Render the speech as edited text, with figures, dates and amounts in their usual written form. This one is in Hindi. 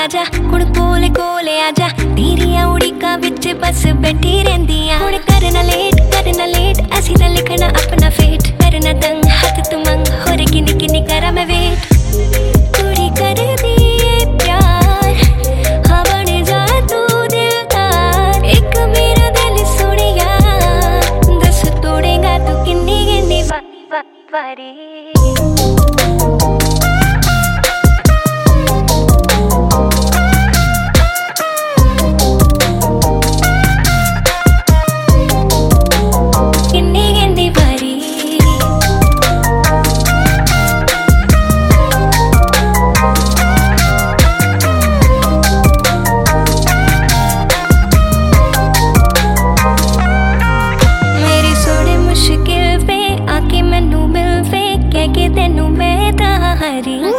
आजा हुण कोले कोले आजा तेरिया उड़ीका विच बस बैठी रहंदियां हुण करना लेट असी ना लिखना अपना फेट करना तंग हाथ तू मंग होर किन्नी किन्नी करा मैं वेट कुड़ी कर दिए प्यार हाँ बन जा तू दिलदार एक मेरा दिल सुनिया दस तोड़ेगा तू किन्नी किन्नी बारी तेनू मैं तां हरी